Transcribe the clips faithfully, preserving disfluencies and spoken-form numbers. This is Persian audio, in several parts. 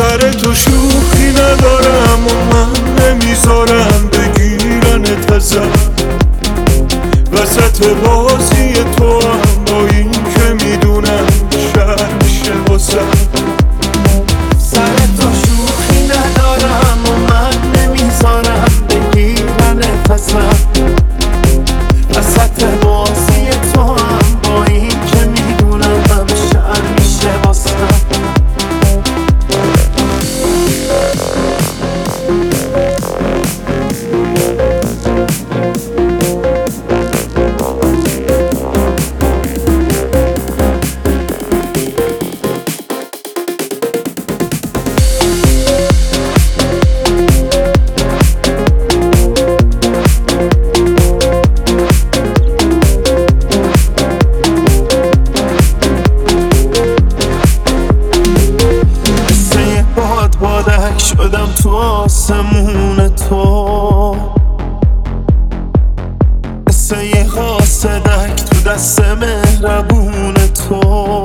سر تو شوخی ندارم و من نمیذارم بگیرنت ازم، وسط بازی تو هم با این که میدونم شر میشه واسم. سر تو شوخی ندارم و من نمیذارم بگیرنت ازم، وسط بازی تو هم با این که میدونم هم شر میشه واسم. بادک شدم تو آسمون تو، مثل یه قاصدک تو دست مهربون تو.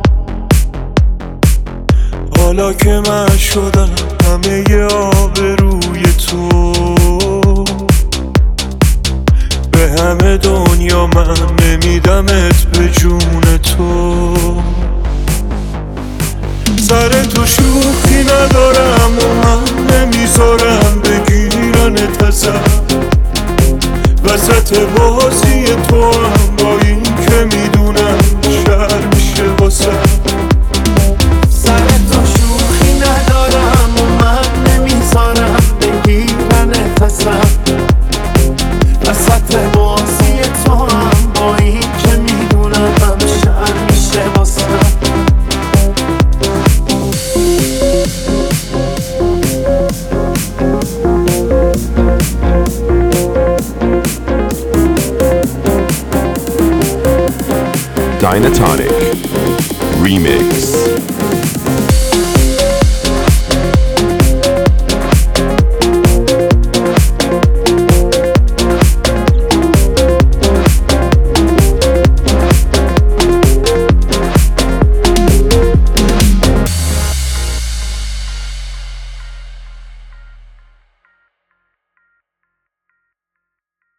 حالا که من شدم همه ی آبروی تو، به همه دنیا من نمیدمت به جون تو. سر تو شوخی ندارم و من نمیذارم بگیرنت ازم، وسط بازی تو هم با این که میدونم شر میشه واسم. سر تو شوخی ندارم و من نمیذارم بگیرنت ازم، وسط بازی تو هم با این که میدونم هم شر میشه واسم. Dynatonic Remix.